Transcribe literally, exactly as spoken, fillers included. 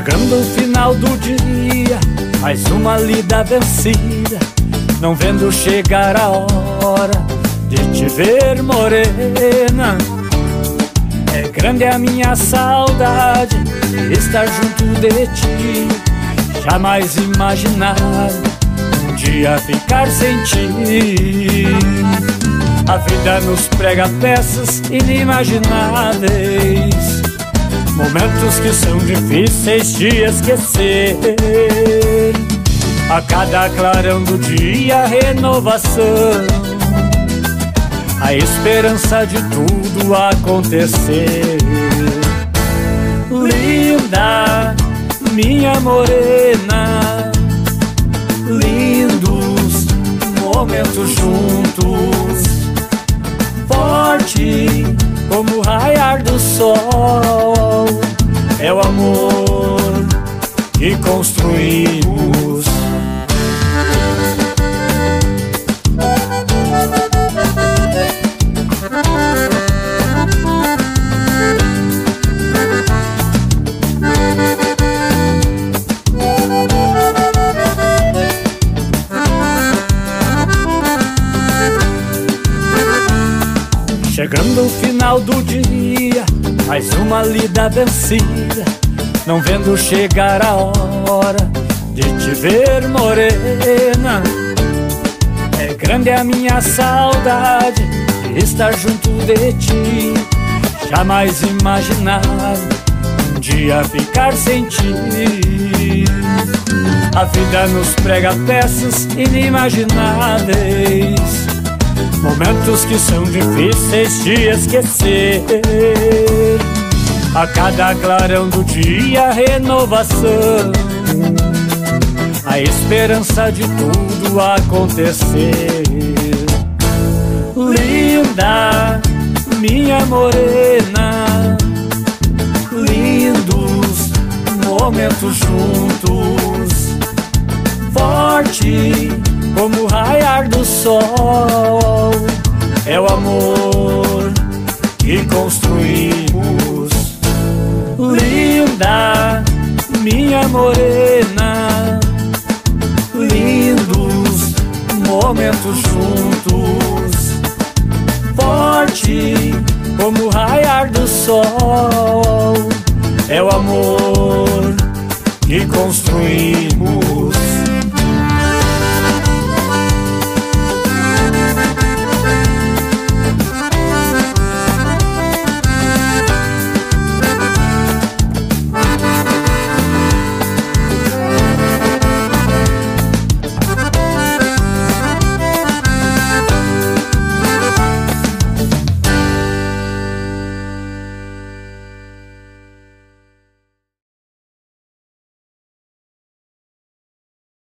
Chegando o final do dia, mais uma lida vencida, não vendo chegar a hora de te ver, morena. É grande a minha saudade de estar junto de ti. Jamais imaginar um dia ficar sem ti. A vida nos prega peças inimagináveis, momentos que são difíceis de esquecer. A cada clarão do dia, renovação, a esperança de tudo acontecer. Linda, minha morena, lindos momentos juntos, forte como o raiar do sol, é o amor que construímos. Chegando o final do dia, mais uma lida vencida, não vendo chegar a hora de te ver, morena. É grande a minha saudade de estar junto de ti. Jamais imaginar um dia ficar sem ti. A vida nos prega peças inimagináveis, momentos que são difíceis de esquecer. A cada clarão do dia, renovação, a esperança de tudo acontecer. Linda, minha morena, lindos momentos juntos, forte como o raiar do sol, é o amor que construímos. Linda, minha morena, lindos momentos juntos, forte como o raiar do sol, é o amor que construímos.